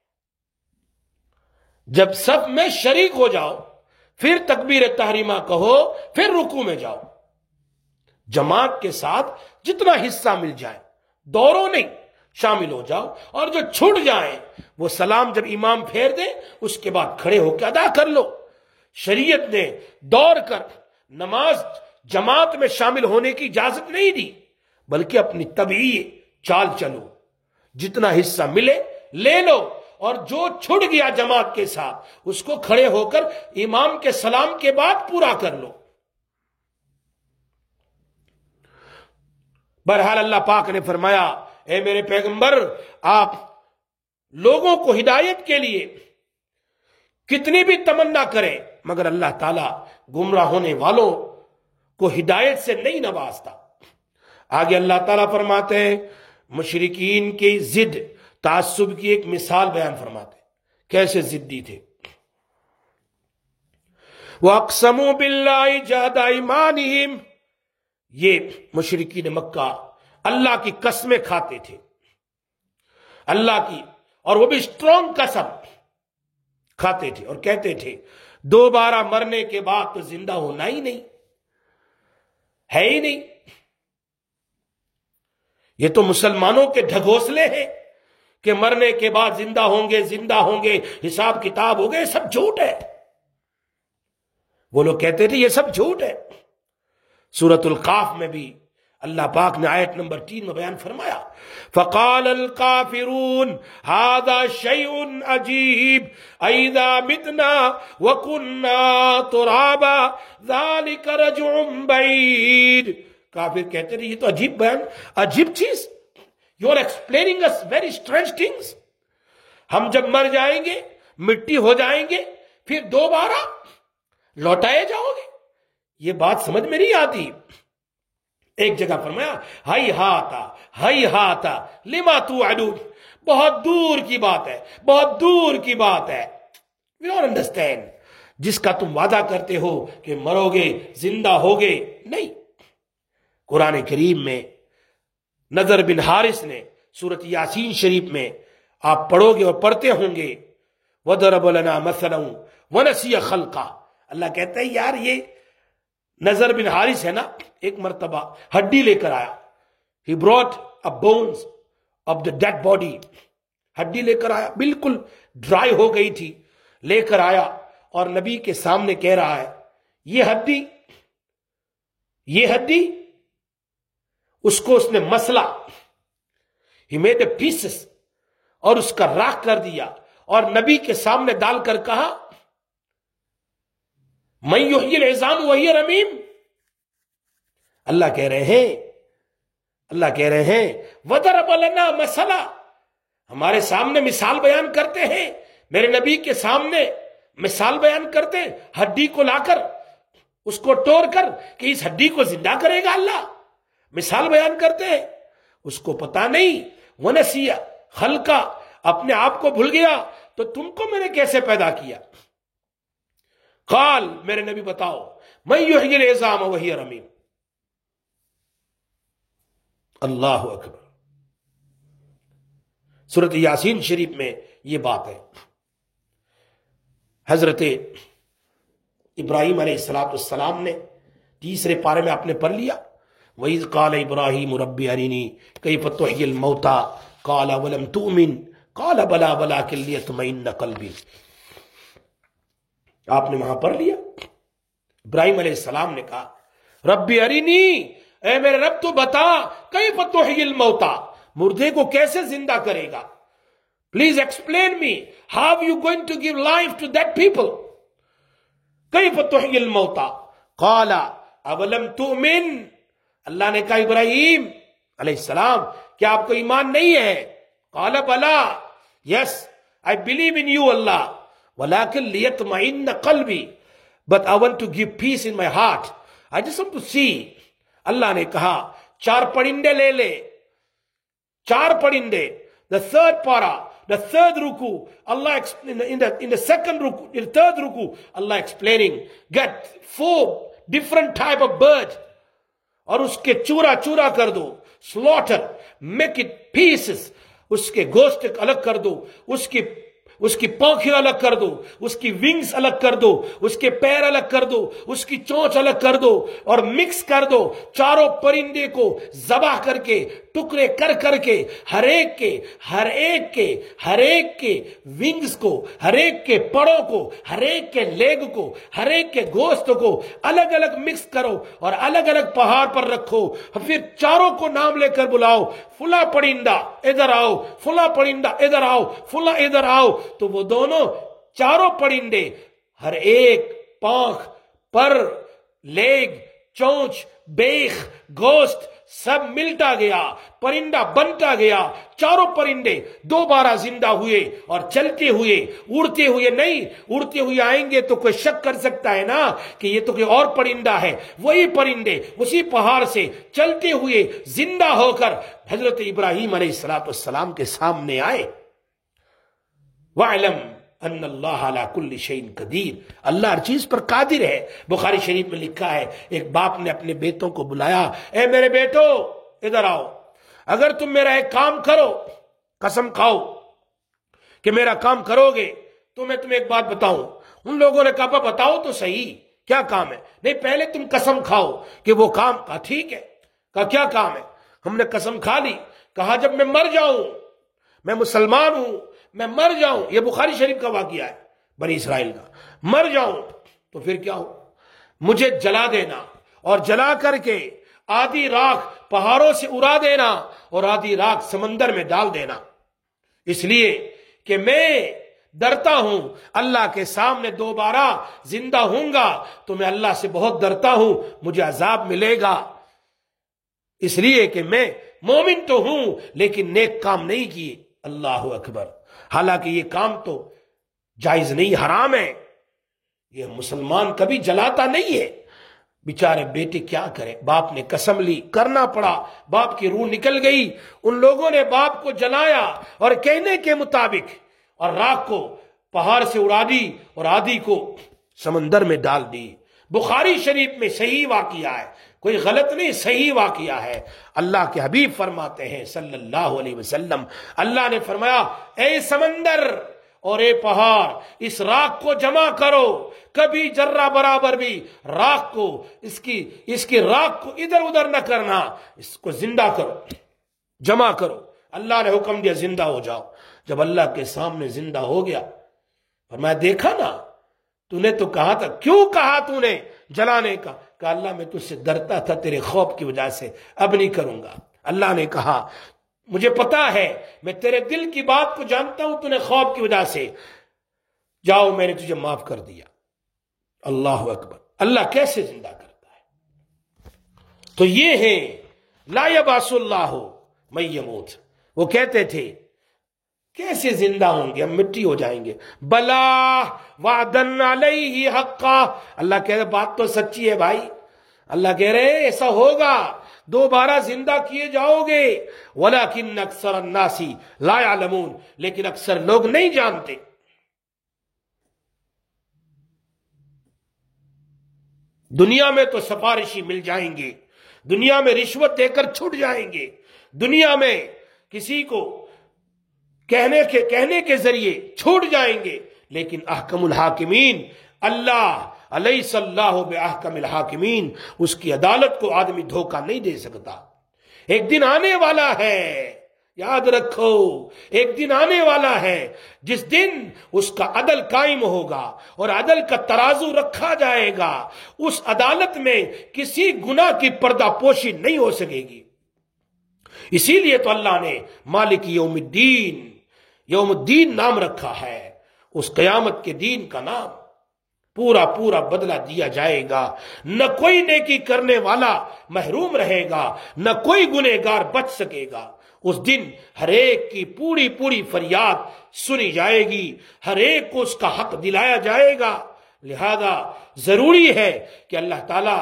جب صف میں شریک ہو جاؤ پھر تکبیر تحریمہ کہو، پھر رکوع میں جاؤ. جماعت کے ساتھ جتنا حصہ مل جائے، دوروں نہیں، شامل ہو جاؤ. اور جو چھوٹ جائیں وہ سلام جب امام پھیر دے اس کے بعد کھڑے ہو کے ادا کر لو. شریعت نے دوڑ کر نماز جماعت میں شامل ہونے کی اجازت نہیں دی، بلکہ اپنی طبیعی چال چلو، جتنا حصہ ملے لے لو، اور جو چھٹ گیا جماعت کے ساتھ اس کو کھڑے ہو کر امام کے سلام کے بعد پورا کر لو. بہرحال اللہ پاک نے فرمایا اے میرے پیغمبر، آپ لوگوں کو ہدایت کے لیے کتنی بھی تمنا کریں مگر اللہ تعالیٰ گمراہ ہونے والوں کو ہدایت سے نہیں نوازتا. آگے اللہ تعالیٰ فرماتے ہیں مشرکین کی ضد تعصب کی ایک مثال بیان فرماتے ہیں کیسے ضدی تھے. وَأَقْسَمُوا بِاللَّهِ جَهْدَ أَيْمَانِهِمْ، یہ مشرکین مکہ اللہ کی قسمیں کھاتے تھے، اللہ کی، اور وہ بھی اسٹرانگ قسم کھاتے تھے اور کہتے تھے دوبارہ مرنے کے بعد تو زندہ ہونا ہی نہیں ہے ہی نہیں. یہ تو مسلمانوں کے ڈھگوسلے ہیں کہ مرنے کے بعد زندہ ہوں گے، زندہ ہوں گے، حساب کتاب ہو گئے. سب جھوٹ ہے. وہ لوگ کہتے تھے یہ سب جھوٹ ہے. سورۃ القاف میں بھی اللہ پاک نے آیت نمبر تین میں بیان فرمایا فقال الکافرون ھذا شیء عجیب اذا متنا وکنا ترابا ذلک رجع بعید. کافر کہتے تھے یہ تو عجیب بیان، عجیب چیز، you are explaining us very strange things. ہم جب مر جائیں گے، مٹی ہو جائیں گے، پھر دوبارہ لوٹائے جاؤ گے، یہ بات سمجھ میں نہیں آتی. ایک جگہ فرمایا ہائی ہاتا ہائی ہاتا لما توعدون، بہت دور کی بات ہے، بہت دور کی بات ہے. We don't understand. جس کا تم وعدہ کرتے ہو کہ مرو گے، زندہ ہوگے، نہیں. قرآن کریم میں نضر بن حارث نے سورۃ یاسین شریف میں آپ پڑھو گے اور پڑھتے ہوں گے وَضَرَبَ لَنَا مَثَلًا وَنَسِيَ خَلْقًا. اللہ کہتا ہے یار یہ نضر بن حارث ہے نا، ایک مرتبہ ہڈی لے کر آیا. He brought a bones of the dead body. ہڈی لے کر آیا، بالکل ڈرائی ہو گئی تھی، لے کر آیا اور نبی کے سامنے کہہ رہا ہے یہ ہڈی یہ ہڈی اس کو اس نے مسلا، He made the pieces، اور اس کا راکھ کر دیا اور نبی کے سامنے ڈال کر کہا مَن یحیی العظام وہی رمیم. اللہ کہہ رہے ہیں اللہ کہہ رہے ہیں وَضَرَبَ لَنَا مَثَلًا، ہمارے سامنے مثال بیان کرتے ہیں، میرے نبی کے سامنے مثال بیان کرتے ہیں، ہڈی کو لا کر اس کو توڑ کر کہ اس ہڈی کو زندہ کرے گا اللہ، مثال بیان کرتے ہیں. اس کو پتا نہیں وَنَسِيَ خَلْقًا، اپنے آپ کو بھول گیا تو تم کو میں نے کیسے پیدا کیا. قال میرے نبی بتاؤ من یحیی العظام وہی رمیم. اللہ اکبر. سورۃ یاسین شریف میں یہ بات ہے. حضرت ابراہیم علیہ السلام السلام نے تیسرے پارے میں آپ نے پڑھ لیا وَإِذْ قَالَ إِبْرَاهِيمُ رَبِّ أَرِنِي كَيْفَ تُحْيِي الْمَوْتَى قَالَ وَلَمْ تُؤْمِنْ قَالَ بَلَىٰ وَلَٰكِنْ لِيَطْمَئِنَّ قَلْبِي. آپ نے وہاں پڑھ لیا. ابراہیم علیہ السلام نے کہا ربی ارینی، اے میرے رب تو بتا کیف تحیی الموتى، مردے کو کیسے زندہ کرے گا. Please explain me how you going to give life to that people. کیف تحیی الموتى قال اولم تؤمن، اللہ نے کہا ابراہیم علیہ السلام کیا آپ کو ایمان نہیں ہے؟ قال بلا، یس I believe in you Allah, ولكن ليطمئن قلبي, but I want to give peace in my heart. I just want to see. اللہ نے کہا چار پرندے لے لے، چار پرندے. The third para, the third ruku, Allah in the, in the, in the second ruku, in the third ruku, Allah explaining, get four different type of bird اور اس کے چورا چورا کر دو. slaughter, make it pieces. اس کے گوشت الگ کر دو، اس کی اس کی پونکھیں الگ کر دو، اس کی ونگز الگ کر دو، اس کے پیر الگ کر دو، اس کی چونچ الگ کر دو اور مکس کر دو. چاروں پرندے کو ذبح کر کے ٹکڑے کر کر کے ہر ایک کے ہر ایک کے ہر ایک کے ونگز کو، ہر ایک کے پڑوں کو، ہر ایک کے لیگ کو، ہر ایک کے گوشت کو الگ الگ مکس کرو اور الگ الگ پہاڑ پر رکھو. پھر چاروں کو نام لے کر بلاؤ، فلاں پرندہ ادھر آؤ، فلاں پرندہ ادھر آؤ، فلاں ادھر آؤ. تو وہ دونوں چاروں پرندے ہر ایک پانکھ، پر، لیگ، چونچ، بیخ، گوشت سب ملتا گیا، پرندہ بنتا گیا. چاروں پرندے دوبارہ زندہ ہوئے اور چلتے ہوئے، اڑتے ہوئے نہیں. اڑتے ہوئے آئیں گے تو کوئی شک کر سکتا ہے نا کہ یہ تو کوئی اور پرندہ ہے. وہی پرندے اسی پہاڑ سے چلتے ہوئے زندہ ہو کر حضرت ابراہیم علیہ السلام کے سامنے آئے. وَعْلَمْ ان اللہ علی کل شیء قدیر، اللہ ہر چیز پر قادر ہے. بخاری شریف میں لکھا ہے ایک باپ نے اپنے بیٹوں کو بلایا، اے میرے بیٹو ادھر آؤ، اگر تم میرا ایک کام کرو، قسم کھاؤ کہ میرا کام کرو گے تو میں تمہیں ایک بات بتاؤں. ان لوگوں نے کہا بتاؤ تو صحیح کیا کام ہے. نہیں پہلے تم قسم کھاؤ کہ وہ کام. کہا ٹھیک ہے. کہا کیا کام ہے؟ ہم نے قسم کھا لی. کہا جب میں مر جاؤں، میں مسلمان ہوں، میں مر جاؤں، یہ بخاری شریف کا واقعہ ہے بنی اسرائیل کا، مر جاؤں تو پھر کیا ہو، مجھے جلا دینا اور جلا کر کے آدھی راکھ پہاڑوں سے اڑا دینا اور آدھی راکھ سمندر میں ڈال دینا. اس لیے کہ میں ڈرتا ہوں اللہ کے سامنے دوبارہ زندہ ہوں گا تو میں اللہ سے بہت ڈرتا ہوں، مجھے عذاب ملے گا. اس لیے کہ میں مومن تو ہوں لیکن نیک کام نہیں کیے. اللہ اکبر. حالانکہ یہ کام تو جائز نہیں، حرام ہے. یہ مسلمان کبھی جلاتا نہیں ہے. بیچارے بیٹے کیا کرے، باپ نے قسم لی، کرنا پڑا. باپ کی روح نکل گئی. ان لوگوں نے باپ کو جلایا اور کہنے کے مطابق اور راکھ کو پہاڑ سے اڑا دی اور آدھی کو سمندر میں ڈال دی. بخاری شریف میں صحیح واقعہ ہے، کوئی غلط نہیں، صحیح واقعہ ہے. اللہ کے حبیب فرماتے ہیں صلی اللہ علیہ وسلم، اللہ نے فرمایا اے سمندر اور اے پہاڑ، اس راکھ کو جمع کرو، کبھی ذرہ برابر بھی راکھ کو اس کی اس کی راکھ کو ادھر ادھر نہ کرنا، اس کو زندہ کرو، جمع کرو. اللہ نے حکم دیا زندہ ہو جاؤ. جب اللہ کے سامنے زندہ ہو گیا فرمایا دیکھا نا، تو نے تو کہا تھا، کیوں کہا تو نے جلانے کا؟ کہ اللہ میں تجھ سے ڈرتا تھا تیرے خوف کی وجہ سے، اب نہیں کروں گا. اللہ نے کہا مجھے پتا ہے، میں تیرے دل کی بات کو جانتا ہوں، تو نے خوف کی وجہ سے، جاؤ میں نے تجھے معاف کر دیا. اللہ اکبر. اللہ کیسے زندہ کرتا ہے؟ تو یہ ہے لا یبعث اللہ من یموت. وہ کہتے تھے کیسے زندہ ہوں گے، ہم مٹی ہو جائیں گے. بلا وعدن علیہ حقا. اللہ کہہ رہے بات تو سچی ہے بھائی. اللہ کہہ رہے ایسا ہوگا، دوبارہ زندہ کیے جاؤ گے. ولیکن اکثر الناس لا یعلمون. لیکن اکثر لوگ نہیں جانتے. دنیا میں تو سفارشی مل جائیں گے، دنیا میں رشوت دے کر چھوٹ جائیں گے، دنیا میں کسی کو کہنے کے کہنے کے ذریعے چھوٹ جائیں گے، لیکن احکم الحاکمین اللہ الیس اللہ باحکم الحاکمین، اس کی عدالت کو آدمی دھوکہ نہیں دے سکتا۔ ایک دن آنے والا ہے، یاد رکھو، ایک دن آنے والا ہے جس دن اس کا عدل قائم ہوگا اور عدل کا ترازو رکھا جائے گا۔ اس عدالت میں کسی گناہ کی پردہ پوشی نہیں ہو سکے گی۔ اسی لیے تو اللہ نے مالک یوم الدین، یوم الدین نام رکھا ہے، اس قیامت کے دین کا نام۔ پورا پورا بدلہ دیا جائے گا، نہ کوئی نیکی کرنے والا محروم رہے گا، نہ کوئی گنہگار بچ سکے گا۔ اس دن ہر ایک کی پوری پوری فریاد سنی جائے گی، ہر ایک کو اس کا حق دلایا جائے گا۔ لہذا ضروری ہے کہ اللہ تعالیٰ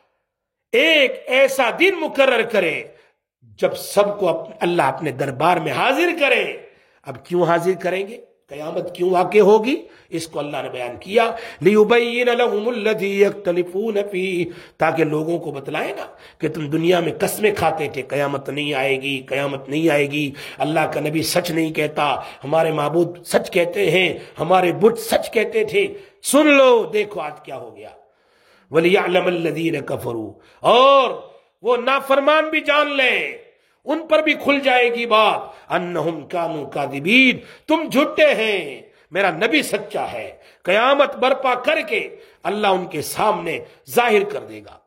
ایک ایسا دن مقرر کرے جب سب کو اللہ اپنے دربار میں حاضر کرے۔ اب کیوں حاضر کریں گے؟ قیامت کیوں واقع ہوگی؟ اس کو اللہ نے بیان کیا، لِيُبَيِّنَ لَهُمُ الَّذِي يَخْتَلِفُونَ فِيهِ، تاکہ لوگوں کو بتلائے نا کہ تم دنیا میں قسمیں کھاتے تھے قیامت نہیں آئے گی، قیامت نہیں آئے گی، اللہ کا نبی سچ نہیں کہتا، ہمارے معبود سچ کہتے ہیں، ہمارے بت سچ کہتے تھے، سن لو دیکھو آج کیا ہو گیا۔ وَلِيَعْلَمَ الَّذِينَ كَفَرُوا، اور وہ نافرمان بھی جان لیں، ان پر بھی کھل جائے گی بات، انہم کانوا کاذبین، تم جھوٹے ہیں، میرا نبی سچا ہے۔ قیامت برپا کر کے اللہ ان کے سامنے ظاہر کر دے گا۔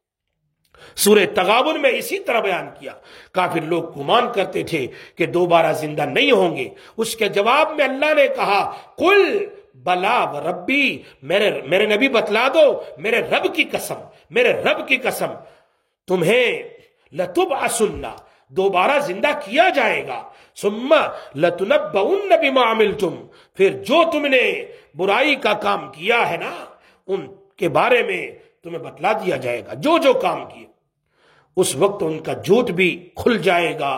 سورہ تغابن میں اسی طرح بیان کیا۔ کافر لوگ گمان کرتے تھے کہ دوبارہ زندہ نہیں ہوں گے، اس کے جواب میں اللہ نے کہا، قل بلا وربی، میرے میرے نبی بتلا دو، میرے رب کی قسم، میرے رب کی قسم، تمہیں لتبعثن، دوبارہ زندہ کیا جائے گا، ثم لتنبؤن بما عملتم، پھر جو تم نے برائی کا کام کیا ہے نا ان کے بارے میں تمہیں بتلا دیا جائے گا، جو جو کام کیے۔ اس وقت ان کا جھوٹ بھی کھل جائے گا۔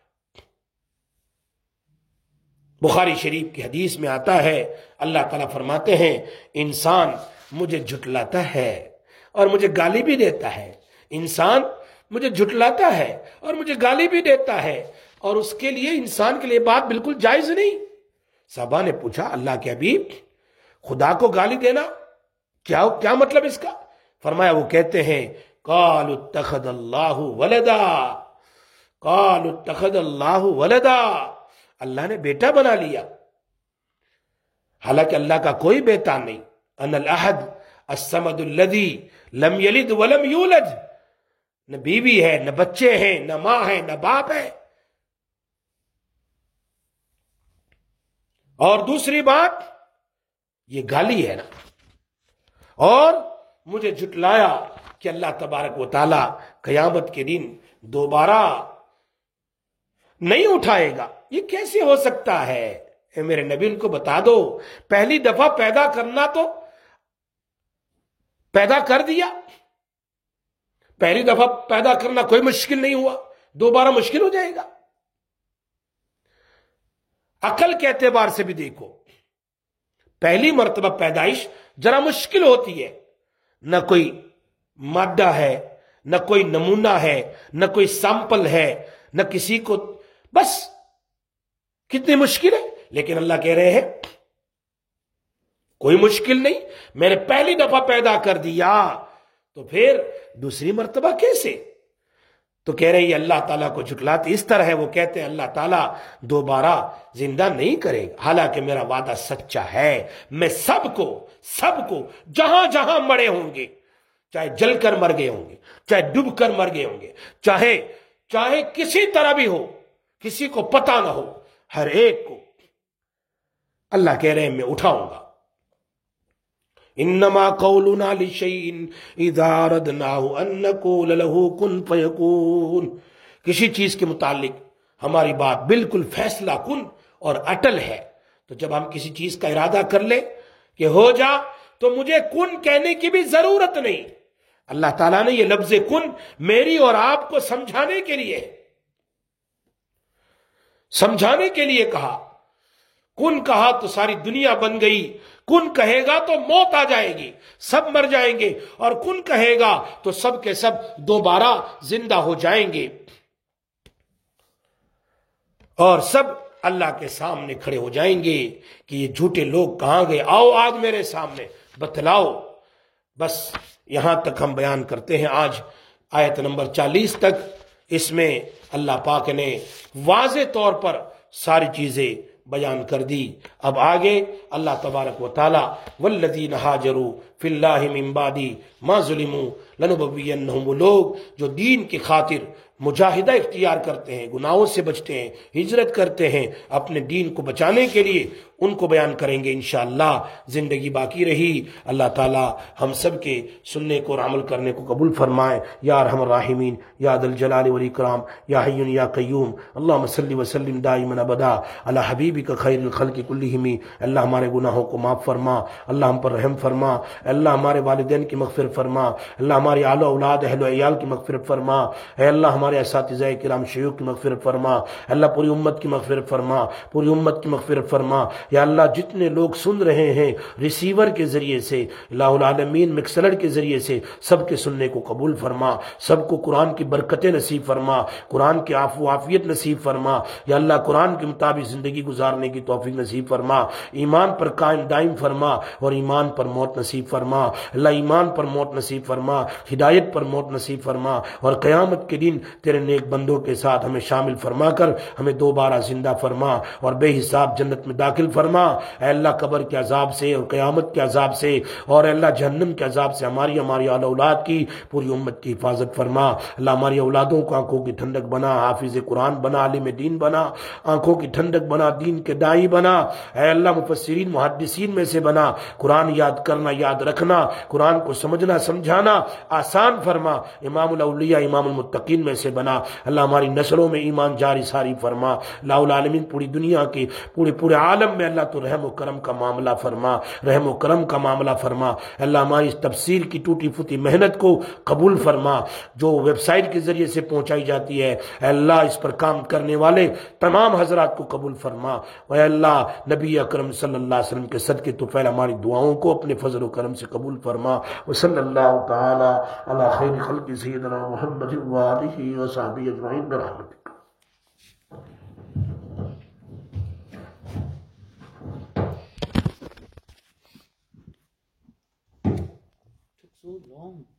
بخاری شریف کی حدیث میں آتا ہے، اللہ تعالیٰ فرماتے ہیں، انسان مجھے جھٹلاتا ہے اور مجھے گالی بھی دیتا ہے، انسان مجھے جھٹلاتا ہے اور مجھے گالی بھی دیتا ہے، اور اس کے لیے انسان کے لیے بات بالکل جائز نہیں۔ صحابہ نے پوچھا، اللہ کے حبیب، خدا کو گالی دینا کیا کیا مطلب اس کا؟ فرمایا، وہ کہتے ہیں، قالوا اتخذ اللہ ولدا، قالوا اتخذ اللہ ولدا، اللہ نے بیٹا بنا لیا، حالانکہ اللہ کا کوئی بیٹا نہیں۔ انا الاحد الصمد الذی لم یلد ولم یولد، نہ بیوی ہے، نہ بچے ہیں، نہ ماں ہے، نہ باپ ہے۔ اور دوسری بات، یہ گالی ہے نا، اور مجھے جھٹلایا کہ اللہ تبارک و تعالی قیامت کے دن دوبارہ نہیں اٹھائے گا، یہ کیسے ہو سکتا ہے؟ اے میرے نبی، ان کو بتا دو، پہلی دفعہ پیدا کرنا تو پیدا کر دیا، پہلی دفعہ پیدا کرنا کوئی مشکل نہیں ہوا، دوبارہ مشکل ہو جائے گا؟ عقل کے اعتبار سے بھی دیکھو، پہلی مرتبہ پیدائش ذرا مشکل ہوتی ہے، نہ کوئی مادہ ہے، نہ کوئی نمونہ ہے، نہ کوئی سیمپل ہے، نہ کسی کو، بس کتنی مشکل ہے۔ لیکن اللہ کہہ رہے ہیں کوئی مشکل نہیں، میں نے پہلی دفعہ پیدا کر دیا، تو پھر دوسری مرتبہ کیسے؟ تو کہہ رہے ہیں اللہ تعالیٰ کو جھٹلاتے اس طرح ہے، وہ کہتے ہیں اللہ تعالیٰ دوبارہ زندہ نہیں کرے گا، حالانکہ میرا وعدہ سچا ہے، میں سب کو سب کو جہاں جہاں مرے ہوں گے، چاہے جل کر مر گئے ہوں گے، چاہے ڈوب کر مر گئے ہوں گے، چاہے چاہے کسی طرح بھی ہو، کسی کو پتہ نہ ہو، ہر ایک کو اللہ کہہ رہے ہیں میں اٹھاؤں گا۔ انما قولنا لشیء اذا اردناه ان نقول له کن فیکون، کسی چیز کے متعلق ہماری بات بالکل فیصلہ کن اور اٹل ہے، تو جب ہم کسی چیز کا ارادہ کر لیں کہ ہو جا، تو مجھے کن کہنے کی بھی ضرورت نہیں۔ اللہ تعالیٰ نے یہ لفظ کن میری اور آپ کو سمجھانے کے لیے سمجھانے کے لیے کہا۔ کن کہا تو ساری دنیا بن گئی، کن کہے گا تو موت آ جائے گی، سب مر جائیں گے، اور کن کہے گا تو سب کے سب دوبارہ زندہ ہو جائیں گے، اور سب اللہ کے سامنے کھڑے ہو جائیں گے کہ یہ جھوٹے لوگ کہاں گئے، آؤ آج میرے سامنے بتلاؤ۔ بس یہاں تک ہم بیان کرتے ہیں آج آیت نمبر چالیس تک۔ اس میں اللہ پاک نے واضح طور پر ساری چیزیں بیان کر دی۔ اب آگے اللہ تبارک و تعالی والذین ہاجروا فی اللہ من بعد ما ظلموا لنبوینہم، وہ لوگ جو دین کی خاطر مجاہدہ اختیار کرتے ہیں، گناہوں سے بچتے ہیں، ہجرت کرتے ہیں اپنے دین کو بچانے کے لیے، ان کو بیان کریں گے انشاءاللہ۔ زندگی باقی رہی، اللہ تعالی ہم سب کے سننے کو اور عمل کرنے کو قبول فرمائے، یا ارحم الراحمین، یا ذا الجلال والاکرام، یا حی یا قیوم۔ اللہم صلی وسلم دائما ابدا علی حبیبک خیر الخلق کلہم۔ اللہ ہمارے گناہوں کو معاف فرما، اللہ ہم پر رحم فرما، اللہ ہمارے والدین کی مغفرت فرما، اللہ ہماری آل و اولاد اہل و عیال کی مغفرت فرما، اے اللہ ہمارے اساتذہ کرام شیوخ کی مغفرت فرما، اللہ پوری امت کی مغفرت فرما، پوری امت کی مغفرت فرما۔ یا اللہ جتنے لوگ سن رہے ہیں ریسیور کے ذریعے سے، الہ العالمین مکسلر کے ذریعے سے، سب کے سننے کو قبول فرما، سب کو قرآن کی برکتیں نصیب فرما، قرآن کی عفو و عافیت نصیب فرما، یا اللہ قرآن کے مطابق زندگی گزارنے کی توفیق نصیب فرما، ایمان پر قائم دائم فرما، اور ایمان پر موت نصیب فرما، اللہ ایمان پر موت نصیب فرما، ہدایت پر موت نصیب فرما، اور قیامت کے دن تیرے نیک بندوں کے ساتھ ہمیں شامل فرما کر ہمیں دوبارہ زندہ فرما اور بے حساب جنت میں داخل فرما۔ اے اللہ قبر کے عذاب سے اور قیامت کے عذاب سے اور اے اللہ جہنم کے عذاب سے ہماری ہماری اول اولاد کی پوری امت کی حفاظت فرما۔ اللہ ہماری اولادوں کو آنکھوں کی ٹھنڈک بنا، حافظ قرآن بنا، عالم دین بنا، آنکھوں کی ٹھنڈک بنا، دین کے داعی بنا، اے اللہ مفسرین محدثین میں سے بنا، قرآن یاد کرنا یاد رکھنا، قرآن کو سمجھنا سمجھانا آسان فرما، امام الاولیاء امام المتقین میں سے بنا۔ اللہ ہماری نسلوں میں ایمان جاری ساری فرما۔ اللہ العالمین پوری دنیا کے پورے پورے عالم میں اللہ تو رحم و کرم کا معاملہ فرما، رحم و کرم کا معاملہ فرما۔ اللہ ہماری اس تفسیر کی ٹوٹی پھوٹی محنت کو قبول فرما جو ویب سائٹ کے ذریعے سے پہنچائی جاتی ہے، اے اللہ اس پر کام کرنے والے تمام حضرات کو قبول فرما۔ اے اللہ نبی اکرم صلی اللہ علیہ وسلم کے صدقے تو پہلے ہماری دعاؤں کو اپنے فضل و کرم سے قبول فرما۔ وصلی اللہ تعالی علی خیر خلق سیدنا محمد وآلہ وصحبہ اجمعین برحمتک۔ So long.